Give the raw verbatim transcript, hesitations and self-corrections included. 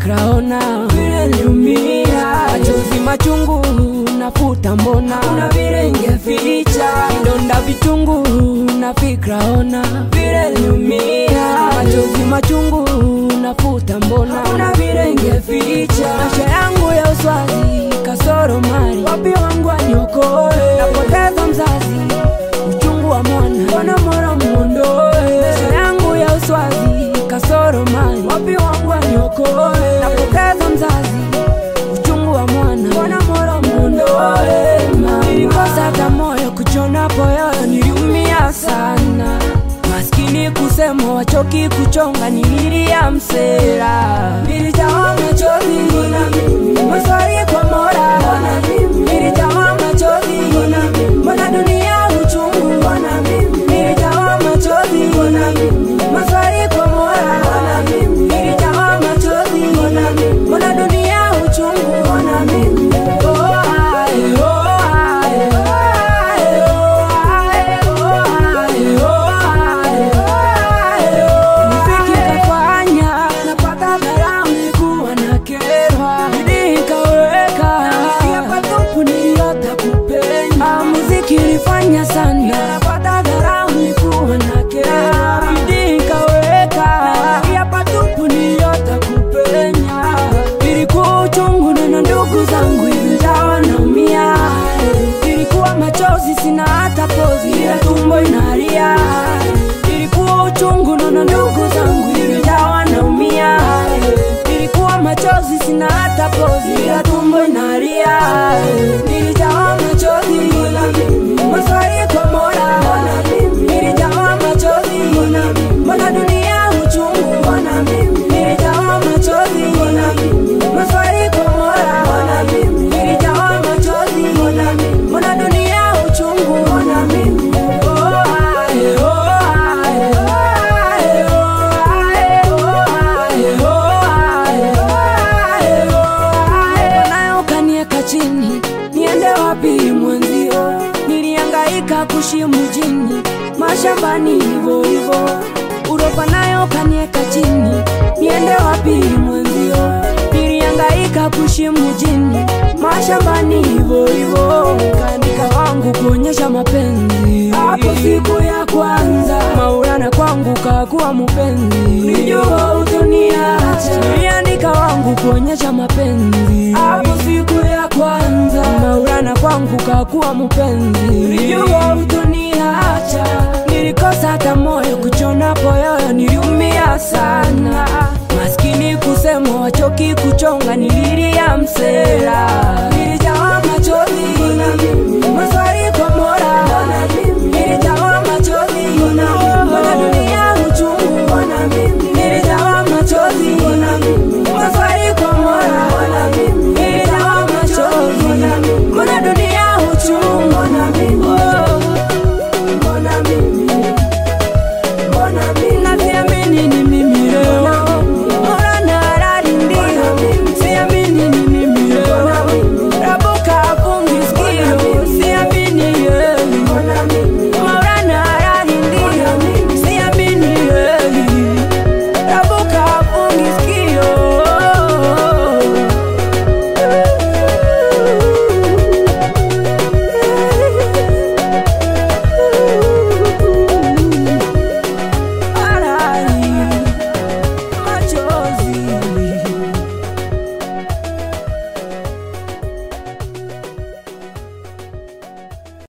fikra, ona vile niliumia. Machozi machungu nafuta, mbona una vile ingeficha. Vidonda vichungu na fikra, ona vile niliumia. Machozi machungu nafuta, mbona una vile ingeficha. Maisha yangu ya uswazi kasoro mali, wapi wangu aniokoe. Napoteza mzazi, uchungu wa mwana, mbona mora muondoe. Maisha yangu ya uswazi kasoro mali, wapi wangu aniokoe. Napoteza mzazi, uchungu wa mwana, mbona mora muondoe. Nilikosa hata moyo kuchona poyo, niliumia sana. Maskini kusema wachoki kuchonga, nililia msera. Nilijawa machozi, maswali kwa Mola. Nilijawa machozi, mbona dunia uchungu. Nilijawa machozi, maswali kwa Mola. Nilijawa machozi, mbona dunia uchungu. Kilifanya sana napata dharau, nilikuwa na kera. Bidii nikaweka, ya patupu niliota kupenya. Ilikuwa uchungu na ndugu zangu, ingawa naumia. Ilikuwa machozi sina hata pozi, ya tumbo inalia. Ilikuwa uchungu na ndugu zangu, ingawa naumia. Ilikuwa machozi sina hata pozi, ya tumbo inalia. Nilijawa machozi, maswali kwa Mola. Nilijawa machozi, mbona dunia uchungu. Nilijawa machozi, maswali kwa Mola. Nilijawa machozi, mbona dunia uchungu. Nayo kanieka chini, niende wapi mwenzio. Nilihangaika kuishi mjini, mashambani hivyo hivyo. Uropa nayo kanieka chini, niende wapi mwenzio. Nilihangaika kuishi mjini, mashambani hivyo hivyo. Kaandika wangu kuonyesha mapenzi, hapo siku ya kwanza. Maulana kwangu kakuwa mpenzi, nilijua utoniacha. Niliandika wangu kuonyesha mapenzi, hapo siku ya kwanza. Maulana kwangu kakuwa mpenzi, nilijua utoniacha. Nilikosa hata moyo kuchona poyo, niliumia sana. Maskini kusema wachoki kuchonga, nililia msera.